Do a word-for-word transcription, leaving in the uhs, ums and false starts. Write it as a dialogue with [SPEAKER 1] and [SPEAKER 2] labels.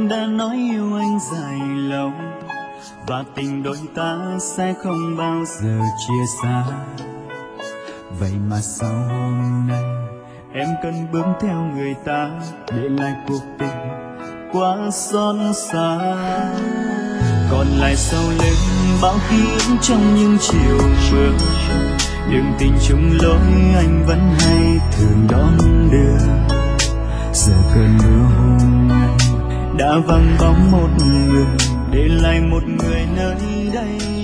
[SPEAKER 1] em đã nói yêu anh dài lâu, và tình đôi ta sẽ không bao giờ chia xa. Vậy mà sao hôm nay em cần bước theo người ta, để lại cuộc tình quá xót xa. Còn lại sau lưng bao ký ức trong những chiều mưa, đường tình chung lối anh vẫn hay thường đón đưa. Giờ cơn mưa hôm nay đã vắng bóng một người, để lại một người nơi đây.